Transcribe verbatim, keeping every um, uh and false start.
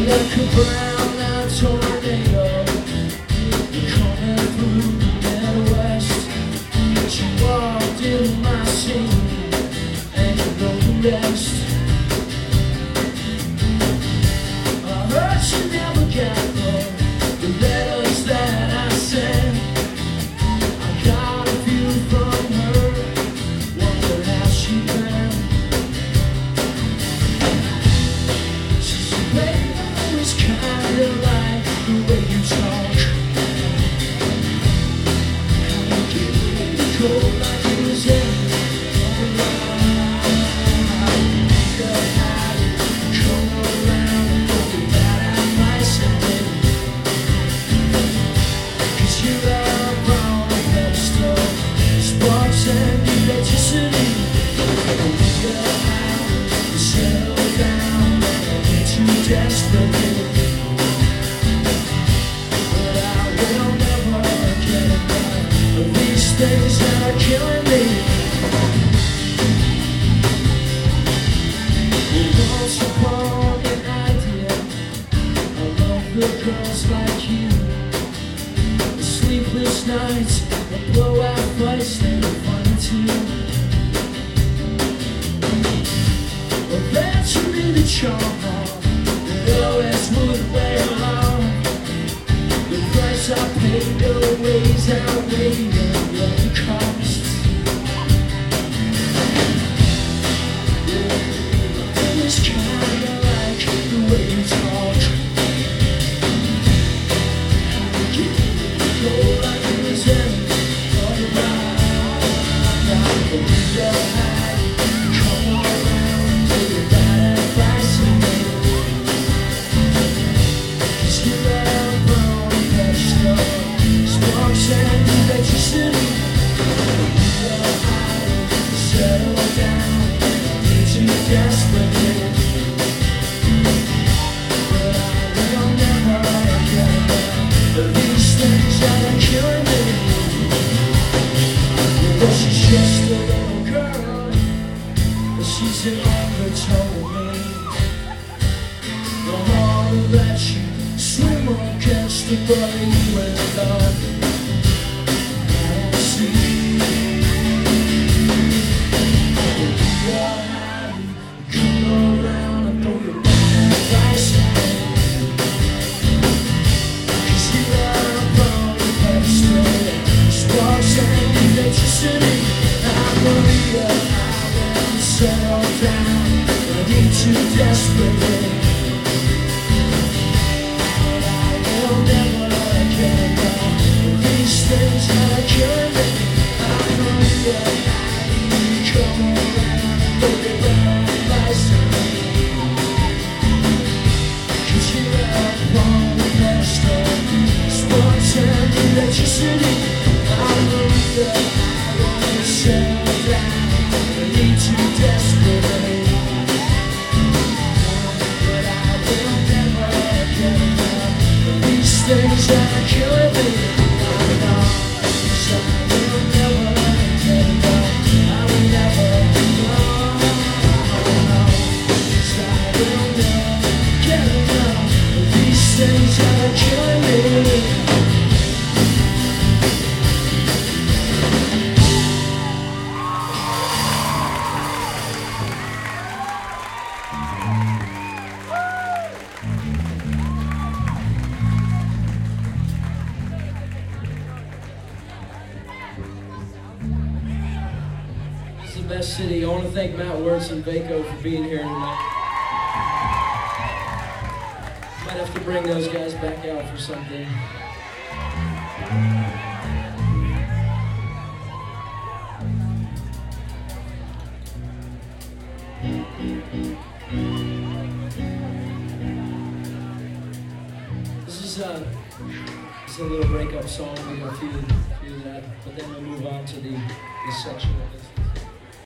like a brown-eyed tornado, you're coming through the Midwest. She walked in my scene, and you know the rest. I heard she never got the letters that I sent. I got a view from her, wonder how she been. She said, baby, I always kinda like the way you talk. How you get really cold like it was in all around. Girl, how you come around and go without advice and then, 'cause you are brown and pedestal, sparks and electricity. Girl, how you settle down and I get too desperate. But I will never get enough of these things that are killing me. Once upon an idea, I love the girls like you. The sleepless nights, the blowout fights, they were funny too. Well, that's really the charm that always would wear on. The price I paid always outweighed all the costs. It's kinda like the way you talk. How you get really cold like it was in all around. But we know how you come around to the bad advice you made. 'Cause you love brown and pedestal, sparks and electricity. We know how to settle down and get too desperate. But I will never get enough of these things that are killing me. Well, she's just a little girl, but she's an undertow of me. The heart will let you swim against the body when love I don't see. Well, how you come around and throw your bad advice at me. 'Cause you are brown and pedestal, sparks and electricity. I'm Maria, I want to settle down, I need you desperately. But I will never get enough of these things that are killing me. I'm Maria, you come around and throw your bad advice at me. 'Cause you are brown and pedestal, sparks and electricity. I'm Maria, I want to settle down, I need you desperately. But I will never get enough of these things that are killing me. I know, 'cause I will never get enough, I will never, no, no, 'cause I will never get enough of these things that are killing me. This is the best city. I want to thank Matt Wirtz and Vaco for being here tonight. Might have to bring those guys back out for something. This is a, this is a little breakup song. We got a few, few of that, but then we'll move on to the, the section of this.